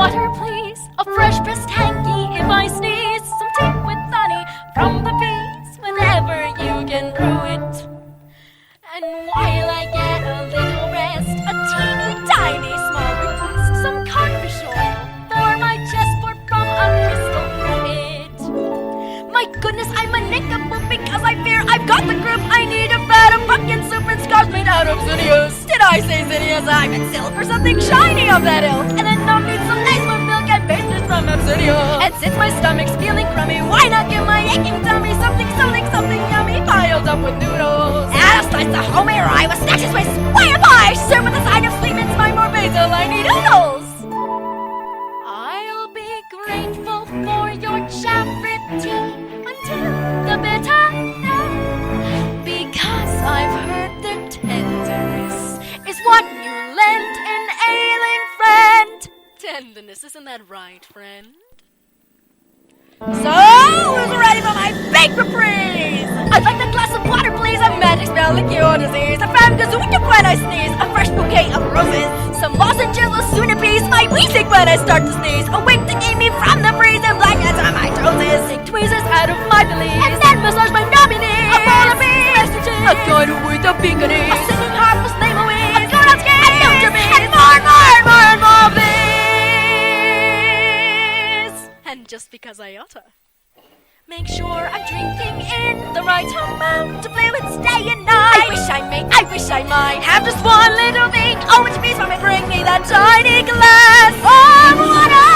water, please. A fresh pressed hanky if I sneeze. Some tea with honey from the bees. Whenever you can brew it. And while I get a little rest, a teeny tiny small request. Some codfish oil for my chessboard from a crystal it. My goodness, I'm a nincompoop because I fear I've got the group. I need a vat of pumpkin soup and scarves made out of zinnias. Did I say zinnias? I meant silk or something shiny of that ilk. And then I'll need some nice more milk and pastries from Absidia. And since my stomach's feeling crummy, why not give my aching tummy something yummy piled up with noodles? Add a slice of homemade rye with snatches with square pie. Serve with a side of sleep, it's my more basil. I need noodles. I'll be grateful for your charity until the bitter end, because I've heard that tenderness is what you lend an ailing friend. Tenderness, isn't that right, friend? So, who's ready for my big reprise? I'd like a glass of water, please. A magic spell to cure disease. A fan gazooka when I sneeze. A fresh bouquet of roses. Some lozenges will soon appease my wheezing when I start to sneeze. A wing to keep me from the breeze and blankets on my toesies. Take tweezers out of my valise and then massage my knobby knees. A bowl of bees. A gun with a beacony. A singing harp with name away. A girl on skate. A filter bees. And more, please. And just because I oughta. Make sure I'm drinking in the right amount to play with day and night. I wish I might have just one little thing. Oh, which means when bring me that tiny glass of water.